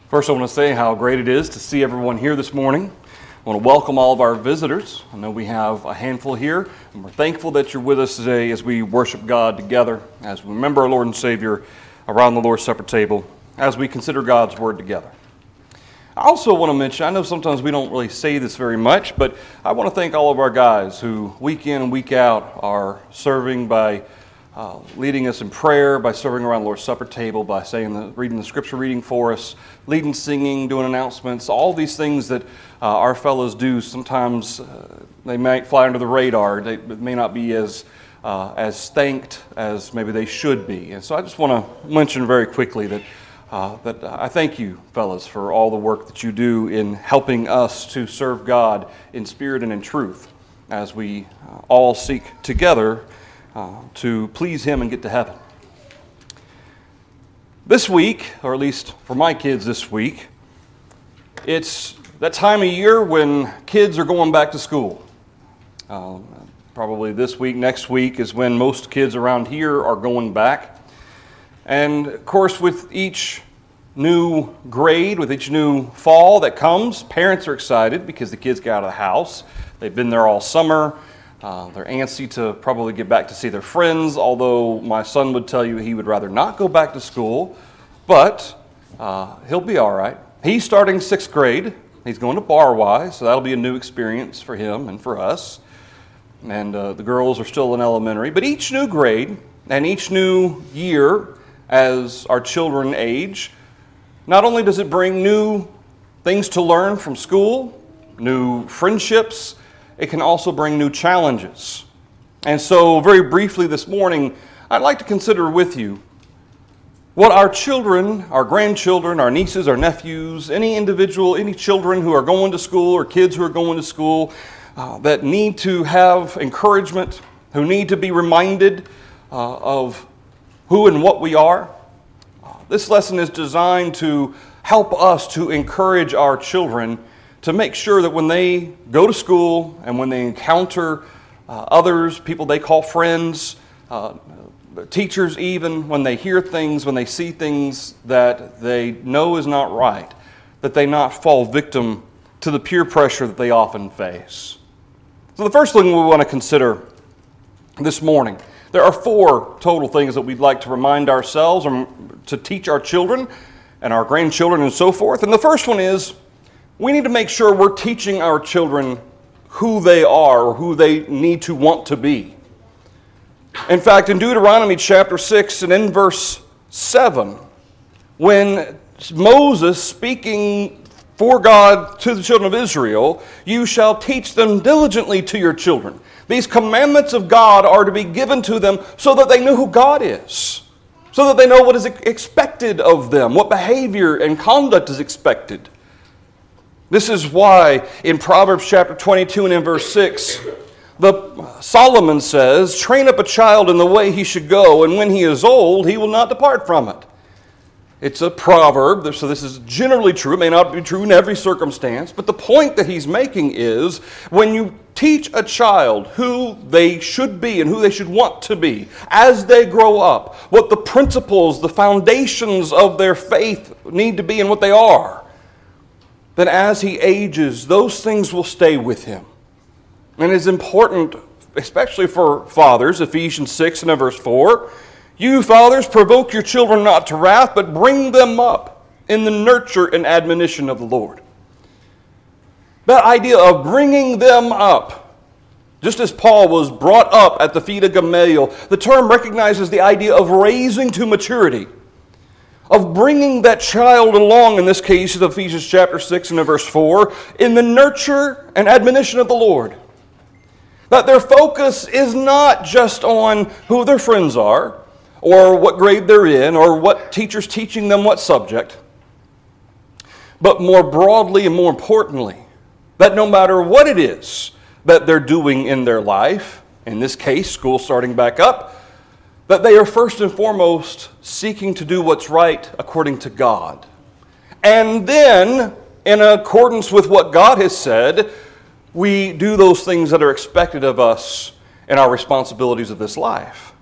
First, I want to say how great it is to see everyone here this morning. I want to welcome all of our visitors. I know we have a handful here, and we're thankful that you're with us today as we worship God together, as we remember our Lord and Savior around the Lord's Supper table, as we consider God's Word together. I also want to mention, I know sometimes we don't really say this very much, but I want to thank all of our guys who week in and week out are serving by leading us in prayer, by serving around the Lord's Supper table, by reading the scripture reading for us, leading singing, doing announcements, all these things that our fellows do. Sometimes they might fly under the radar. They may not be as thanked as maybe they should be. And so I just want to mention very quickly that I thank you, fellas, for all the work that you do in helping us to serve God in spirit and in truth as we all seek together to please Him and get to heaven. This week, or at least for my kids this week, it's that time of year when kids are going back to school. Probably this week, next week is when most kids around here are going back. And of course, with each new grade, with each new fall that comes, parents are excited because the kids get out of the house. They've been there all summer. They're antsy to probably get back to see their friends, although my son would tell you he would rather not go back to school, but he'll be all right. He's starting 6th grade. He's going to Barwise, so that'll be a new experience for him and for us. And the girls are still in elementary. But each new grade and each new year as our children age, not only does it bring new things to learn from school, new friendships, it can also bring new challenges. And so very briefly this morning, I'd like to consider with you what our children, our grandchildren, our nieces, our nephews, any children who are going to school or kids who are going to school that need to have encouragement, who need to be reminded of who and what we are. This lesson is designed to help us to encourage our children to make sure that when they go to school and when they encounter others, people they call friends, teachers even, when they hear things, when they see things that they know is not right, that they not fall victim to the peer pressure that they often face. So the first thing we want to consider this morning, there are 4 total things that we'd like to remind ourselves or to teach our children and our grandchildren and so forth. And the first one is, we need to make sure we're teaching our children who they are or who they need to want to be. In fact, in Deuteronomy chapter 6 and in verse 7, when Moses speaking for God to the children of Israel, you shall teach them diligently to your children. These commandments of God are to be given to them so that they know who God is, so that they know what is expected of them, what behavior and conduct is expected. This is why in Proverbs chapter 22 and in verse 6, Solomon says, train up a child in the way he should go, and when he is old, he will not depart from it. It's a proverb, so this is generally true. It may not be true in every circumstance, but the point that he's making is when you teach a child who they should be and who they should want to be as they grow up, what the principles, the foundations of their faith need to be and what they are, then as he ages, those things will stay with him. And it's important, especially for fathers, Ephesians 6 and verse 4, you fathers provoke your children not to wrath, but bring them up in the nurture and admonition of the Lord. That idea of bringing them up, just as Paul was brought up at the feet of Gamaliel, the term recognizes the idea of raising to maturity, of bringing that child along, in this case, of Ephesians chapter 6 and verse 4, in the nurture and admonition of the Lord. That their focus is not just on who their friends are, or what grade they're in, or what teacher's teaching them what subject, but more broadly and more importantly, that no matter what it is that they're doing in their life, in this case, school starting back up, that they are first and foremost seeking to do what's right according to God. And then, in accordance with what God has said, we do those things that are expected of us in our responsibilities of this life.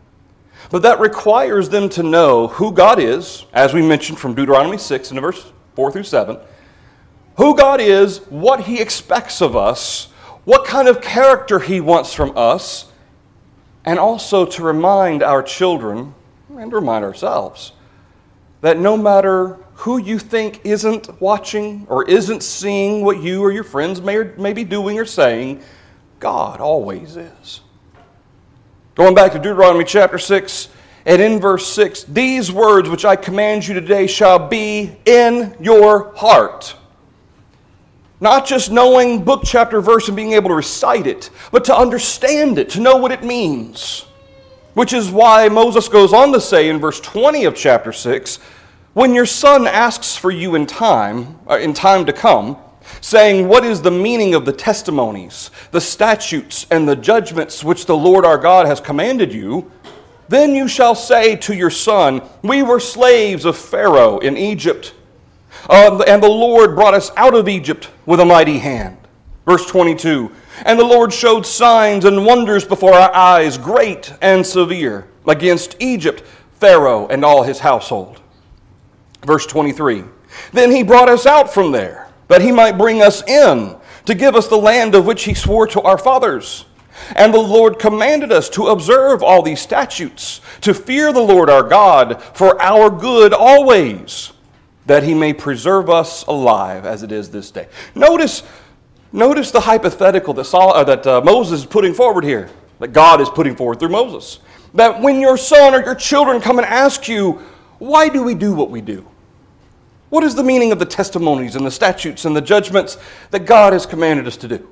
But that requires them to know who God is, as we mentioned from Deuteronomy 6 and verse 4 through 7, who God is, what He expects of us, what kind of character He wants from us, and also to remind our children and to remind ourselves that no matter who you think isn't watching or isn't seeing what you or your friends may be doing or saying, God always is. Going back to Deuteronomy chapter 6, and in verse 6, these words which I command you today shall be in your heart. Not just knowing book, chapter, verse, and being able to recite it, but to understand it, to know what it means. Which is why Moses goes on to say in verse 20 of chapter 6, when your son asks for you in time to come, saying, what is the meaning of the testimonies, the statutes, and the judgments which the Lord our God has commanded you, then you shall say to your son, we were slaves of Pharaoh in Egypt, and the Lord brought us out of Egypt with a mighty hand. Verse 22, and the Lord showed signs and wonders before our eyes, great and severe, against Egypt, Pharaoh, and all his household. Verse 23, then he brought us out from there, that he might bring us in, to give us the land of which he swore to our fathers. And the Lord commanded us to observe all these statutes, to fear the Lord our God for our good always, that he may preserve us alive as it is this day. Notice the hypothetical that Moses is putting forward here, that God is putting forward through Moses. That when your son or your children come and ask you, why do we do what we do? What is the meaning of the testimonies and the statutes and the judgments that God has commanded us to do?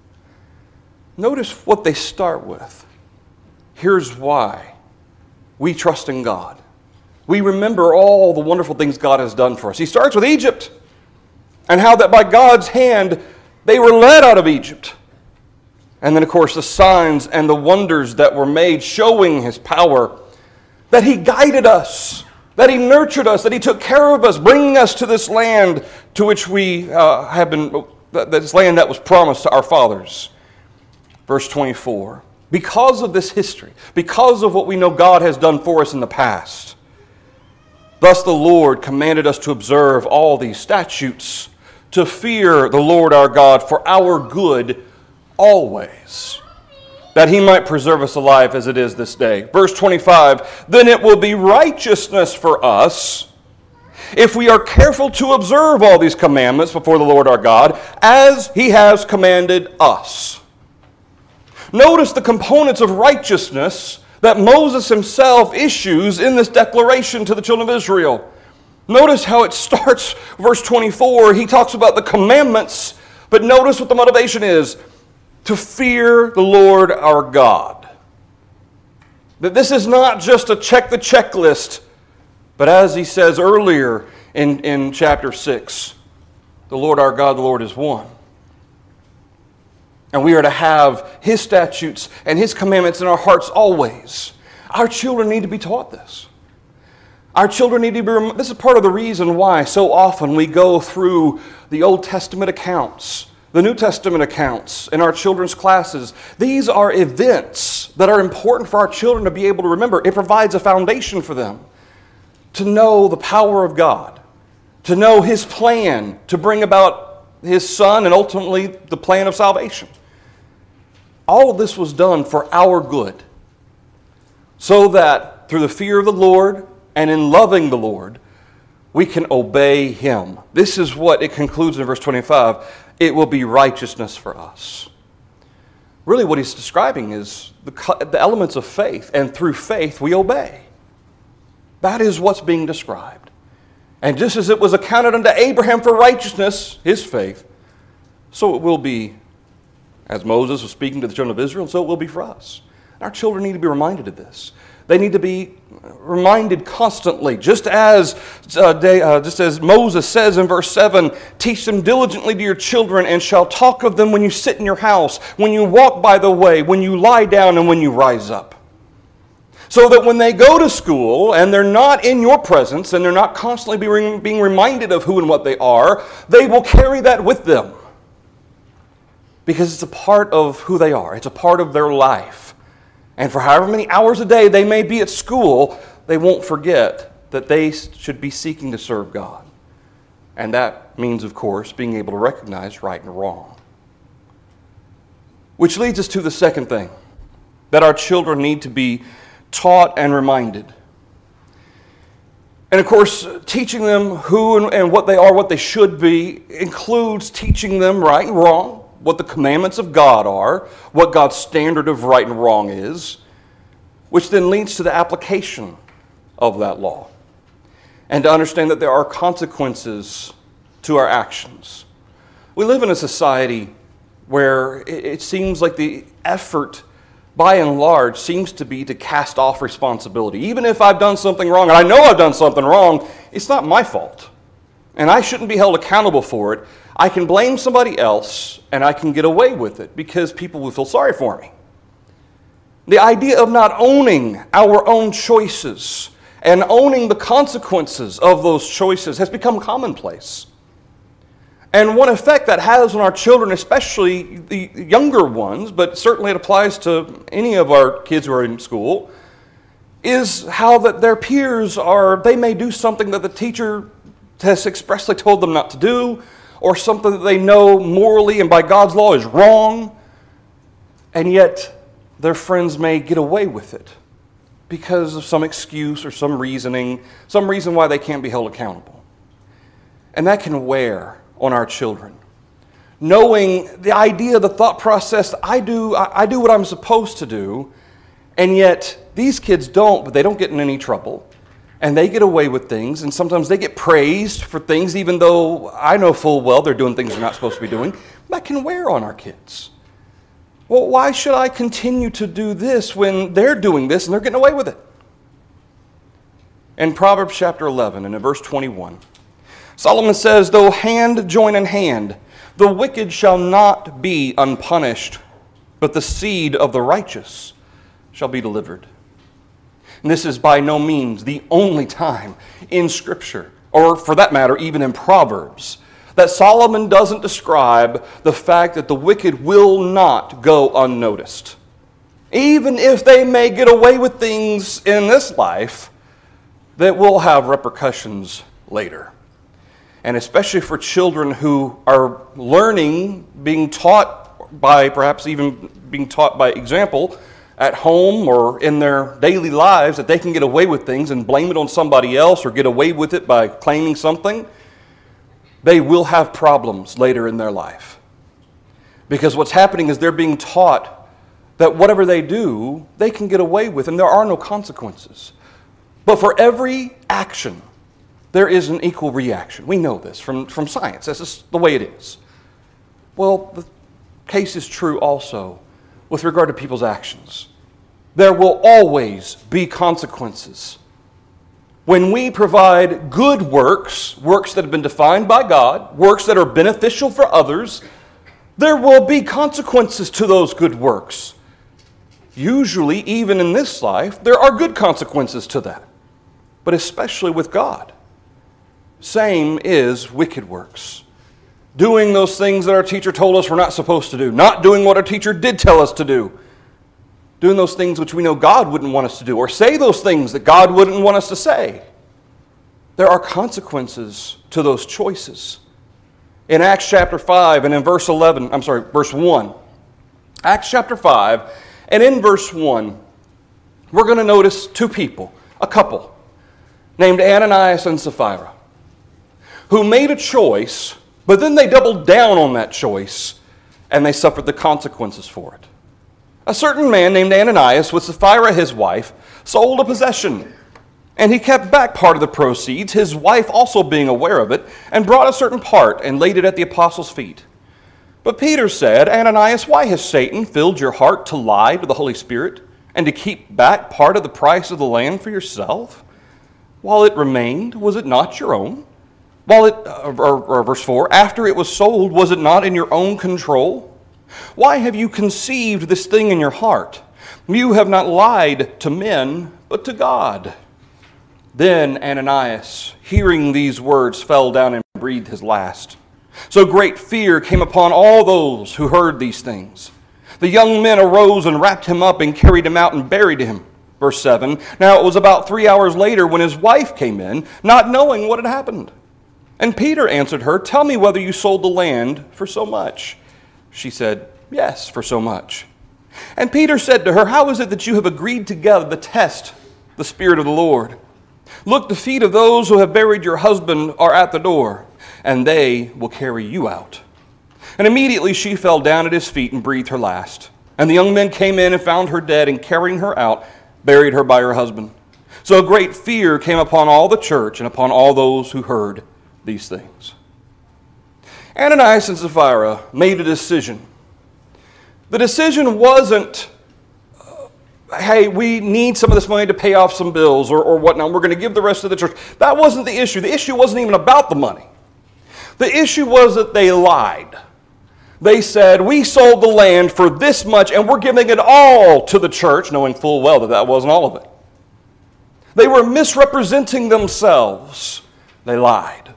Notice what they start with. Here's why we trust in God. We remember all the wonderful things God has done for us. He starts with Egypt and how that by God's hand they were led out of Egypt. And then, of course, the signs and the wonders that were made showing His power, that He guided us, that He nurtured us, that He took care of us, bringing us to this land to which we have been, this land that was promised to our fathers. Verse 24, because of this history, because of what we know God has done for us in the past, thus the Lord commanded us to observe all these statutes, to fear the Lord our God for our good always, that He might preserve us alive as it is this day. Verse 25, then it will be righteousness for us if we are careful to observe all these commandments before the Lord our God, as He has commanded us. Notice the components of righteousness that Moses himself issues in this declaration to the children of Israel. Notice how it starts, verse 24. He talks about the commandments, but notice what the motivation is: to fear the Lord our God. That this is not just a check the checklist, but as he says earlier in chapter 6, the Lord our God, the Lord is one. And we are to have His statutes and His commandments in our hearts always. Our children need to be taught this. Our children need to be, this is part of the reason why so often we go through the Old Testament accounts, the New Testament accounts in our children's classes. These are events that are important for our children to be able to remember. It provides a foundation for them to know the power of God, to know His plan to bring about His Son and ultimately the plan of salvation. All of this was done for our good, so that through the fear of the Lord and in loving the Lord, we can obey Him. This is what it concludes in verse 25. It will be righteousness for us. Really what he's describing is the elements of faith, and through faith we obey. That is what's being described. And just as it was accounted unto Abraham for righteousness, his faith, so it will be, as Moses was speaking to the children of Israel, so it will be for us. Our children need to be reminded of this. They need to be reminded constantly, just as Moses says in verse 7, teach them diligently to your children, and shall talk of them when you sit in your house, when you walk by the way, when you lie down, and when you rise up. So that when they go to school, and they're not in your presence, and they're not constantly being reminded of who and what they are, they will carry that with them. Because it's a part of who they are. It's a part of their life. And for however many hours a day they may be at school, they won't forget that they should be seeking to serve God. And that means, of course, being able to recognize right and wrong. Which leads us to the second thing, that our children need to be taught and reminded. And of course, teaching them who and what they are, what they should be, includes teaching them right and wrong, what the commandments of God are, what God's standard of right and wrong is, which then leads to the application of that law. And to understand that there are consequences to our actions. We live in a society where it seems like the effort, by and large, seems to be to cast off responsibility. Even if I've done something wrong, and I know I've done something wrong, it's not my fault. And I shouldn't be held accountable for it. I can blame somebody else, and I can get away with it because people will feel sorry for me. The idea of not owning our own choices and owning the consequences of those choices has become commonplace. And one effect that has on our children, especially the younger ones, but certainly it applies to any of our kids who are in school, is how that their peers they may do something that the teacher has expressly told them not to do, or something that they know morally and by God's law is wrong, and yet their friends may get away with it because of some excuse or some reason why they can't be held accountable. And that can wear on our children. Knowing the idea, the thought process, I do what I'm supposed to do, and yet these kids don't, but they don't get in any trouble. And they get away with things, and sometimes they get praised for things, even though I know full well they're doing things they're not supposed to be doing. That can wear on our kids. Well, why should I continue to do this when they're doing this and they're getting away with it? In Proverbs chapter 11 and in verse 21, Solomon says, "Though hand join in hand, the wicked shall not be unpunished, but the seed of the righteous shall be delivered." And this is by no means the only time in Scripture, or for that matter, even in Proverbs, that Solomon doesn't describe the fact that the wicked will not go unnoticed. Even if they may get away with things in this life that will have repercussions later. And especially for children who are learning, being taught by, perhaps even being taught by example, at home or in their daily lives, that they can get away with things and blame it on somebody else or get away with it by claiming something, they will have problems later in their life. Because what's happening is they're being taught that whatever they do, they can get away with, and there are no consequences. But for every action, there is an equal reaction. We know this from science. That's just the way it is. Well, the case is true also with regard to people's actions. There will always be consequences. When we provide good works that have been defined by God, works that are beneficial for others, there will be consequences to those good works. Usually, even in this life, there are good consequences to that. But especially with God. Same is wicked works. Doing those things that our teacher told us we're not supposed to do. Not doing what our teacher did tell us to do. Doing those things which we know God wouldn't want us to do. Or say those things that God wouldn't want us to say. There are consequences to those choices. In Acts chapter 5 and in verse 1. Acts chapter 5 and in verse 1, we're going to notice two people, a couple, named Ananias and Sapphira, who made a choice, but then they doubled down on that choice, and they suffered the consequences for it. A certain man named Ananias, with Sapphira his wife, sold a possession, and he kept back part of the proceeds, his wife also being aware of it, and brought a certain part and laid it at the apostles' feet. But Peter said, "Ananias, why has Satan filled your heart to lie to the Holy Spirit, and to keep back part of the price of the land for yourself? While it remained, was it not your own? Verse 4, after it was sold, was it not in your own control? Why have you conceived this thing in your heart? You have not lied to men, but to God." Then Ananias, hearing these words, fell down and breathed his last. So great fear came upon all those who heard these things. The young men arose and wrapped him up and carried him out and buried him. Verse 7, now it was about 3 hours later when his wife came in, not knowing what had happened. And Peter answered her, "Tell me whether you sold the land for so much." She said, "Yes, for so much." And Peter said to her, "How is it that you have agreed together to test the Spirit of the Lord? Look, the feet of those who have buried your husband are at the door, and they will carry you out." And immediately she fell down at his feet and breathed her last. And the young men came in and found her dead, and carrying her out, buried her by her husband. So a great fear came upon all the church and upon all those who heard these things. Ananias and Sapphira made a decision. The decision wasn't, hey, we need some of this money to pay off some bills or whatnot. We're going to give the rest of the church. That wasn't the issue. The issue wasn't even about the money. The issue was that they lied. They said, "We sold the land for this much and we're giving it all to the church," knowing full well that that wasn't all of it. They were misrepresenting themselves. They lied.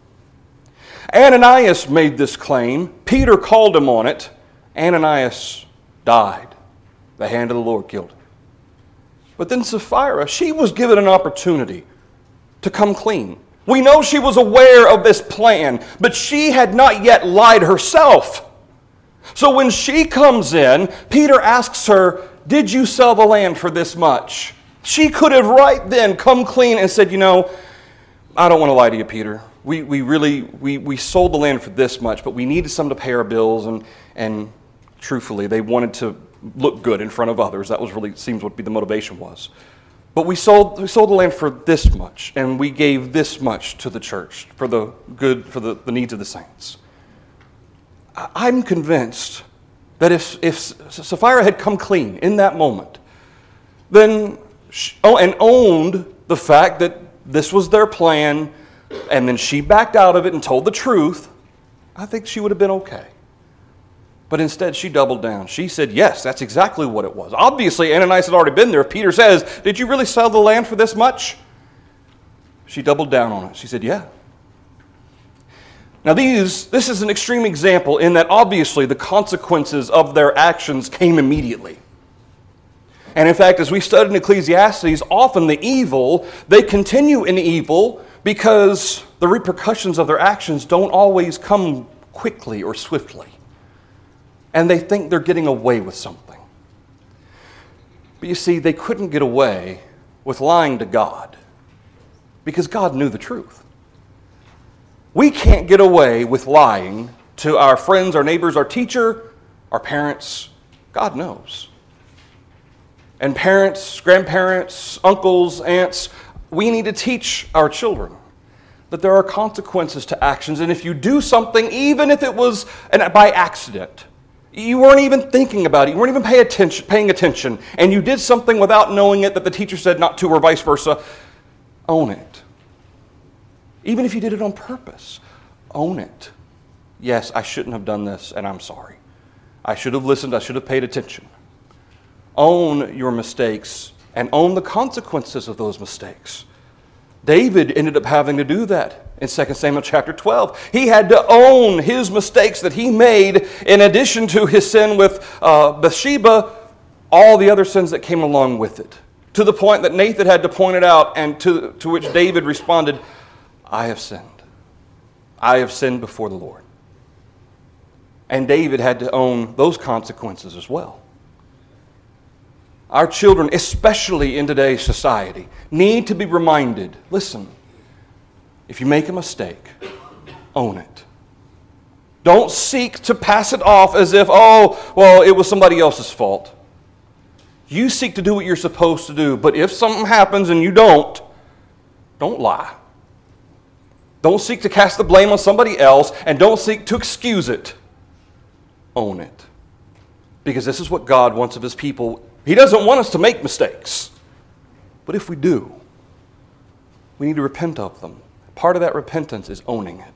Ananias made this claim. Peter called him on it. Ananias died. The hand of the Lord killed him. But then Sapphira, she was given an opportunity to come clean. We know she was aware of this plan, but she had not yet lied herself. So when she comes in, Peter asks her, "Did you sell the land for this much?" She could have right then come clean and said, "I don't want to lie to you, Peter. We sold the land for this much, but we needed some to pay our bills, and truthfully, they wanted to look good in front of others. That was really seems what the motivation was. But we sold the land for this much, and we gave this much to the church for the good, for the needs of the saints." I'm convinced that if Sapphira had come clean in that moment, then and owned the fact that this was their plan, and then she backed out of it and told the truth, I think she would have been okay. But instead, she doubled down. She said, "Yes, that's exactly what it was." Obviously, Ananias had already been there. If Peter says, "Did you really sell the land for this much?" She doubled down on it. She said, "Yeah." Now, this is an extreme example in that obviously the consequences of their actions came immediately. And in fact, as we studied in Ecclesiastes, often the evil, they continue in evil because the repercussions of their actions don't always come quickly or swiftly. And they think they're getting away with something. But you see, they couldn't get away with lying to God because God knew the truth. We can't get away with lying to our friends, our neighbors, our teacher, our parents. God knows. And parents, grandparents, uncles, aunts, we need to teach our children that there are consequences to actions. And if you do something, even if it was by accident, you weren't even thinking about it, you weren't even paying attention, and you did something without knowing it that the teacher said not to or vice versa, own it. Even if you did it on purpose, own it. Yes, I shouldn't have done this, and I'm sorry. I should have listened, I should have paid attention. Own your mistakes and own the consequences of those mistakes. David ended up having to do that in 2 Samuel chapter 12. He had to own his mistakes that he made in addition to his sin with Bathsheba, all the other sins that came along with it. To the point that Nathan had to point it out, and to which David responded, "I have sinned. I have sinned before the Lord." And David had to own those consequences as well. Our children, especially in today's society, need to be reminded, listen, if you make a mistake, own it. Don't seek to pass it off as if, it was somebody else's fault. You seek to do what you're supposed to do, but if something happens and you don't lie. Don't seek to cast the blame on somebody else, and don't seek to excuse it. Own it. Because this is what God wants of His people. He doesn't want us to make mistakes. But if we do, we need to repent of them. Part of that repentance is owning it.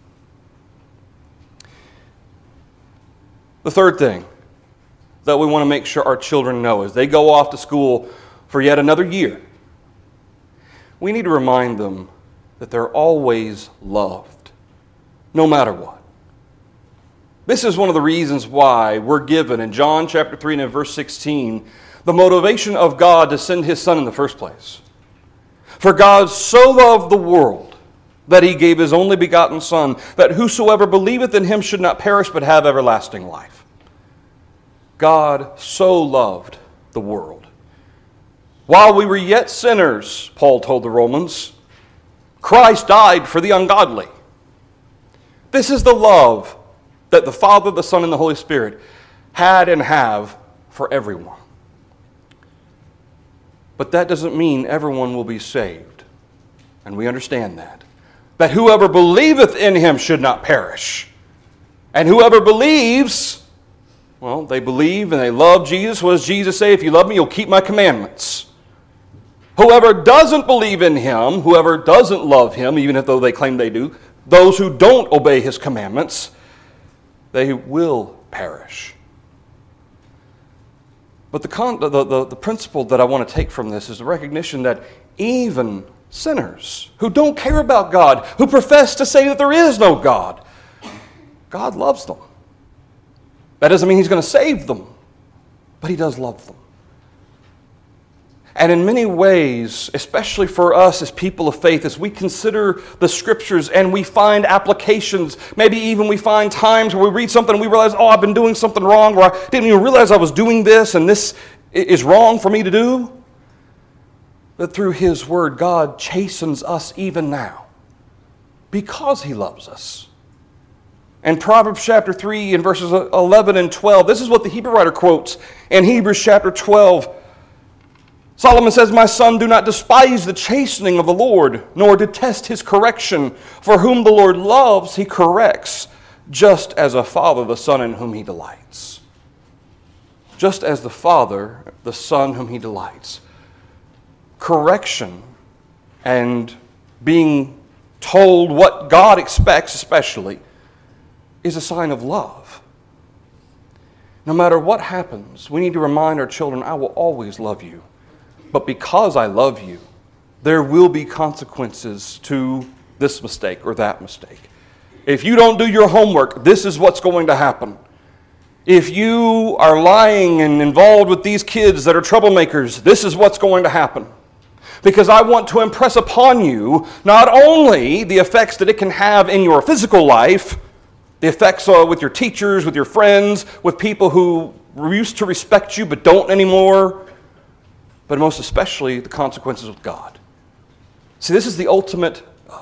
The third thing that we want to make sure our children know as they go off to school for yet another year, we need to remind them that they're always loved, no matter what. This is one of the reasons why we're given in John chapter 3 and verse 16 the motivation of God to send His Son in the first place. For God so loved the world that he gave his only begotten Son, that whosoever believeth in him should not perish but have everlasting life. God so loved the world. While we were yet sinners, Paul told the Romans, Christ died for the ungodly. This is the love that the Father, the Son, and the Holy Spirit had and have for everyone. But that doesn't mean everyone will be saved. And we understand that. That whoever believeth in him should not perish. And whoever believes, well, they believe and they love Jesus. What does Jesus say? If you love me, you'll keep my commandments. Whoever doesn't believe in him, whoever doesn't love him, even though they claim they do, those who don't obey his commandments, they will perish. But the principle that I want to take from this is the recognition that even sinners who don't care about God, who profess to say that there is no God, God loves them. That doesn't mean he's going to save them, but he does love them. And in many ways, especially for us as people of faith, as we consider the Scriptures and we find applications, maybe even we find times where we read something and we realize, oh, I've been doing something wrong, or I didn't even realize I was doing this and this is wrong for me to do. That through his word, God chastens us even now because he loves us. And Proverbs chapter 3 and verses 11 and 12, this is what the Hebrew writer quotes in Hebrews chapter 12. Solomon says, My son, do not despise the chastening of the Lord, nor detest his correction. For whom the Lord loves, he corrects, just as a father the son in whom he delights. Just as the Father, the Son whom he delights. Correction and being told what God expects, especially, is a sign of love. No matter what happens, we need to remind our children, I will always love you. But because I love you, there will be consequences to this mistake or that mistake. If you don't do your homework, this is what's going to happen. If you are lying and involved with these kids that are troublemakers, this is what's going to happen. Because I want to impress upon you not only the effects that it can have in your physical life, the effects with your teachers, with your friends, with people who used to respect you but don't anymore, but most especially the consequences with God. See, this is the ultimate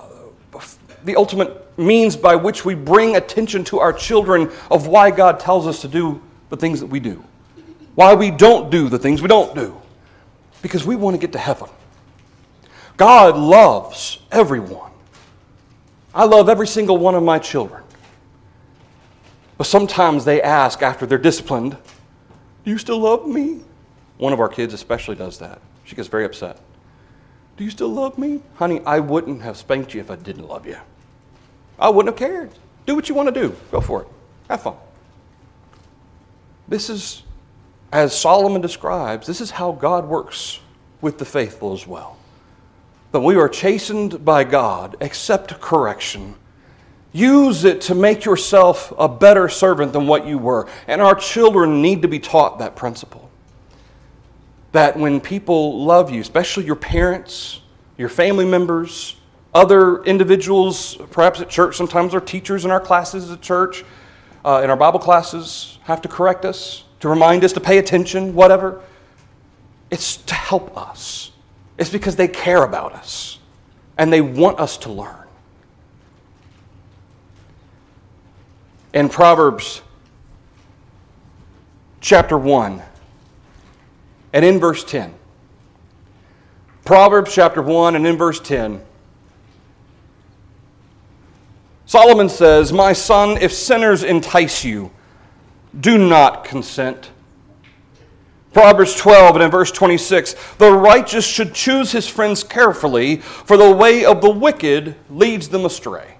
means by which we bring attention to our children of why God tells us to do the things that we do. Why we don't do the things we don't do. Because we want to get to heaven. God loves everyone. I love every single one of my children. But sometimes they ask after they're disciplined, do you still love me? One of our kids especially does that. She gets very upset. Do you still love me? Honey, I wouldn't have spanked you if I didn't love you. I wouldn't have cared. Do what you want to do. Go for it. Have fun. This is, as Solomon describes, this is how God works with the faithful as well. But we are chastened by God. Accept correction. Use it to make yourself a better servant than what you were. And our children need to be taught that principle. That when people love you, especially your parents, your family members, other individuals, perhaps at church, sometimes our teachers in our classes at church, in our Bible classes, have to correct us, to remind us to pay attention, whatever. It's to help us. It's because they care about us, and they want us to learn. In Proverbs chapter 1, and in verse 10. Proverbs chapter 1 and in verse 10. Solomon says, My son, if sinners entice you, do not consent. Proverbs 12 and in verse 26. The righteous should choose his friends carefully, for the way of the wicked leads them astray.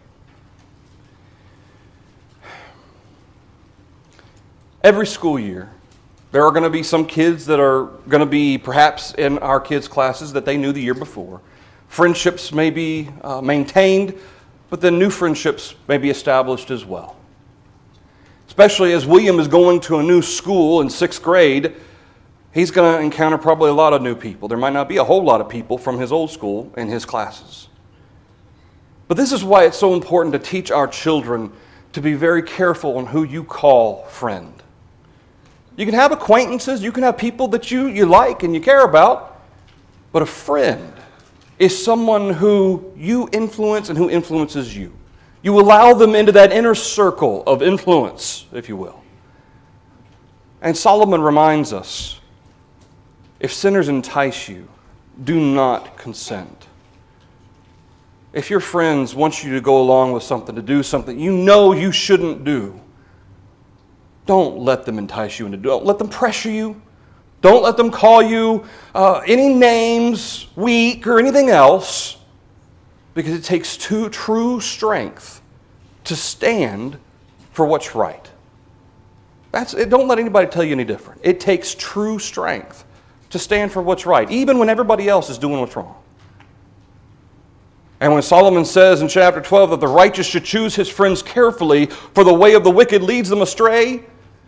Every school year, there are going to be some kids that are going to be perhaps in our kids' classes that they knew the year before. Friendships may be maintained, but then new friendships may be established as well. Especially as William is going to a new school in 6th grade, he's going to encounter probably a lot of new people. There might not be a whole lot of people from his old school in his classes. But this is why it's so important to teach our children to be very careful on who you call friend. You can have acquaintances, you can have people that you like and you care about, but a friend is someone who you influence and who influences you. You allow them into that inner circle of influence, if you will. And Solomon reminds us, if sinners entice you, do not consent. If your friends want you to go along with something, to do something you know you shouldn't do, don't let them entice you into doing it. Don't let them pressure you. Don't let them call you any names, weak, or anything else, because it takes true strength to stand for what's right. Don't let anybody tell you any different. It takes true strength to stand for what's right, even when everybody else is doing what's wrong. And when Solomon says in chapter 12 that the righteous should choose his friends carefully, for the way of the wicked leads them astray,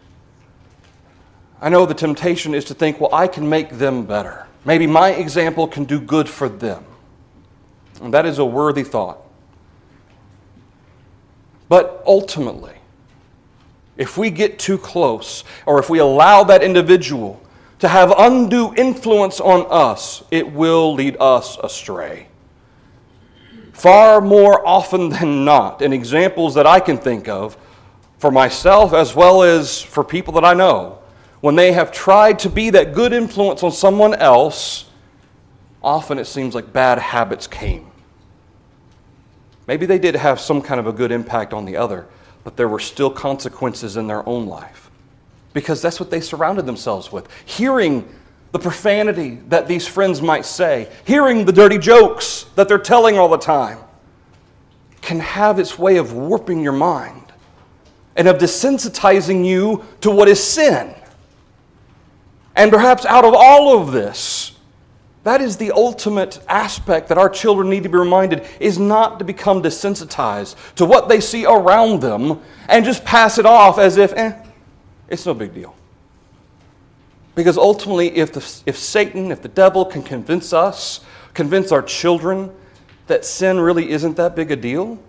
I know the temptation is to think, well, I can make them better. Maybe my example can do good for them. And that is a worthy thought. But ultimately, if we get too close, or if we allow that individual to have undue influence on us, it will lead us astray. Far more often than not, in examples that I can think of, for myself as well as for people that I know, when they have tried to be that good influence on someone else, often it seems like bad habits came. Maybe they did have some kind of a good impact on the other, but there were still consequences in their own life. Because that's what they surrounded themselves with. Hearing the profanity that these friends might say, hearing the dirty jokes that they're telling all the time, can have its way of warping your mind and of desensitizing you to what is sin. And perhaps out of all of this, that is the ultimate aspect that our children need to be reminded, is not to become desensitized to what they see around them and just pass it off as if, it's no big deal. Because ultimately, if Satan, if the devil can convince our children that sin really isn't that big a deal,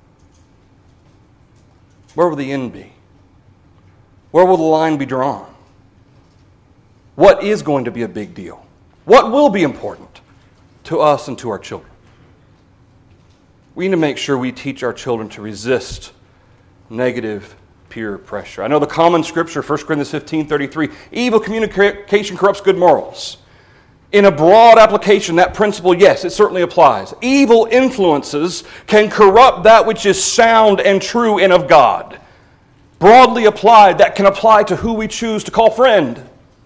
where will the end be? Where will the line be drawn? What is going to be a big deal? What will be important to us and to our children? We need to make sure we teach our children to resist negative peer pressure. I know the common scripture, 1 Corinthians 15:33, evil communication corrupts good morals. In a broad application, that principle, yes, it certainly applies. Evil influences can corrupt that which is sound and true and of God. Broadly applied, that can apply to who we choose to call friend.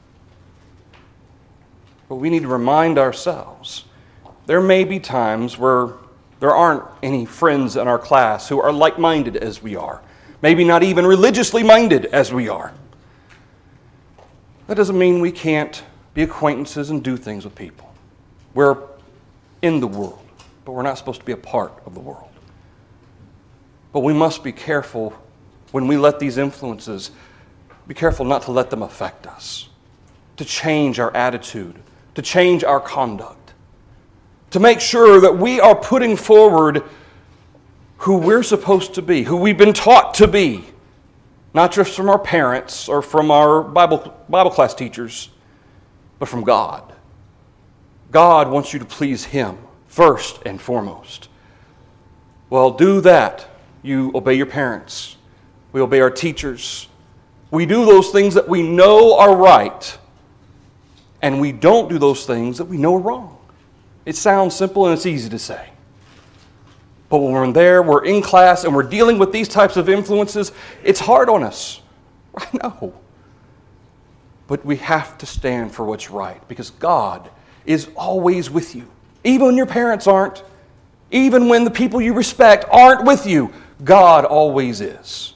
But we need to remind ourselves, there may be times where there aren't any friends in our class who are like-minded as we are. Maybe not even religiously minded as we are. That doesn't mean we can't be acquaintances and do things with people. We're in the world, but we're not supposed to be a part of the world. But we must be careful when we let these influences, be careful not to let them affect us, to change our attitude, to change our conduct, to make sure that we are putting forward who we're supposed to be, who we've been taught to be, not just from our parents or from our Bible class teachers, but from God. God wants you to please Him first and foremost. Well, do that. You obey your parents. We obey our teachers. We do those things that we know are right, and we don't do those things that we know are wrong. It sounds simple and it's easy to say. But when we're there, we're in class, and we're dealing with these types of influences, it's hard on us. I know. But we have to stand for what's right, because God is always with you. Even when your parents aren't, even when the people you respect aren't with you, God always is.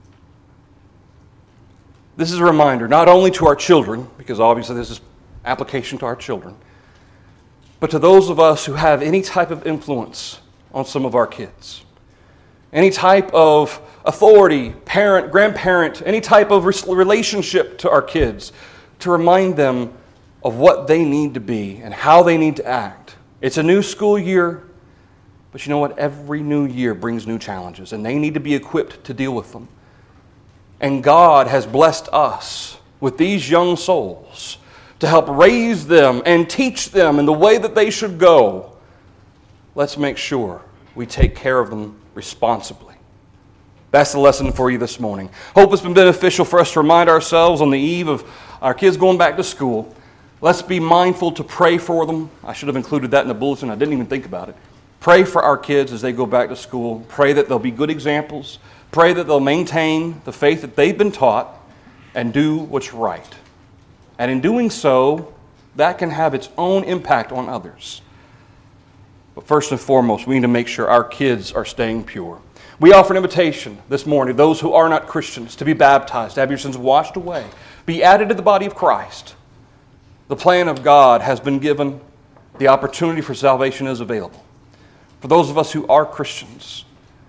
This is a reminder, not only to our children, because obviously this is application to our children, but to those of us who have any type of influence on some of our kids. Any type of authority, parent, grandparent, any type of relationship to our kids, to remind them of what they need to be and how they need to act. It's a new school year. But you know what? Every new year brings new challenges, and they need to be equipped to deal with them. And God has blessed us with these young souls to help raise them and teach them in the way that they should go. Let's make sure we take care of them responsibly. That's the lesson for you this morning. Hope it's been beneficial for us to remind ourselves on the eve of our kids going back to school. Let's be mindful to pray for them. I should have included that in the bulletin. I didn't even think about it. Pray for our kids as they go back to school. Pray that they'll be good examples. Pray that they'll maintain the faith that they've been taught and do what's right. And in doing so, that can have its own impact on others. But first and foremost, we need to make sure our kids are staying pure. We offer an invitation this morning to those who are not Christians to be baptized, to have your sins washed away, be added to the body of Christ. The plan of God has been given. The opportunity for salvation is available. For those of us who are Christians,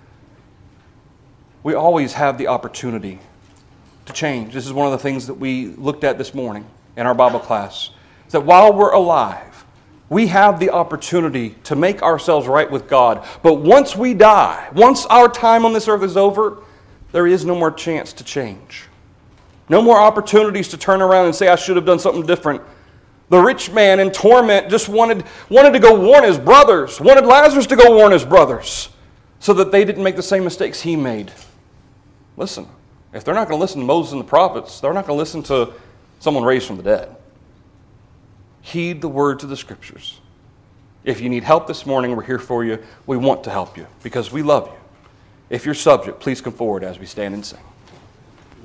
we always have the opportunity to change. This is one of the things that we looked at this morning in our Bible class. Is that while we're alive, we have the opportunity to make ourselves right with God. But once we die, once our time on this earth is over, there is no more chance to change. No more opportunities to turn around and say, I should have done something different. The rich man in torment just wanted to go warn his brothers, wanted Lazarus to go warn his brothers so that they didn't make the same mistakes he made. Listen, if they're not going to listen to Moses and the prophets, they're not going to listen to someone raised from the dead. Heed the words of the Scriptures. If you need help this morning, we're here for you. We want to help you because we love you. If you're subject, please come forward as we stand and sing.